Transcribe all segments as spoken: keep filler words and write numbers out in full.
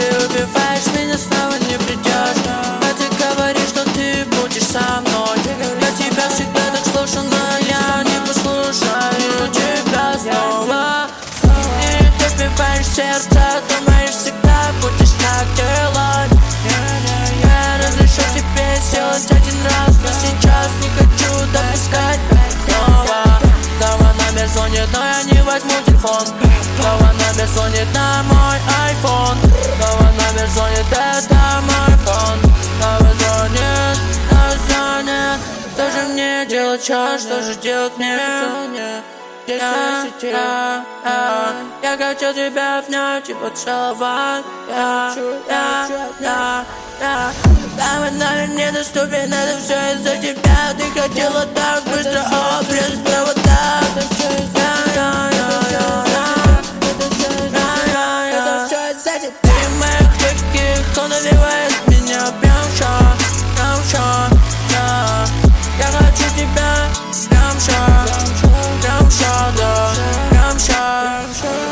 Ты убиваешь меня, снова не придешь. А ты говоришь, что ты будешь со мной. Я тебя всегда так слушал, но я не послушаю тебя снова. И ты сбиваешь сердце, думаешь, всегда будешь так делать. Я разрешу тебе сделать один раз, но сейчас не хочу допускать снова. Снова номер звонит, но я не возьму телефон. Снова номер звонит на мой айфон. Снова номер звонит, это мой фон. Снова звонит, снова звонит. Что же мне делать, чё, что же делать мне? Я, я, я, я хочу тебя вновь и поцеловать. Я, я, я, я. Самый номер недоступен, это все из-за тебя. Ты хотела так быстро обрезать провода. Я, я, я, я, я. Это все из-за тебя. Ты моих легких, он наливает меня прям шаг, прям шаг. Я, я хочу тебя прям шаг. Прям шаг, да, прям шаг.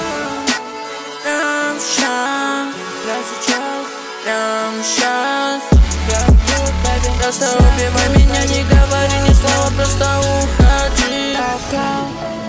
Прям шаг. Прям сейчас. Просто убивай меня, не говори ни слова, просто уходи.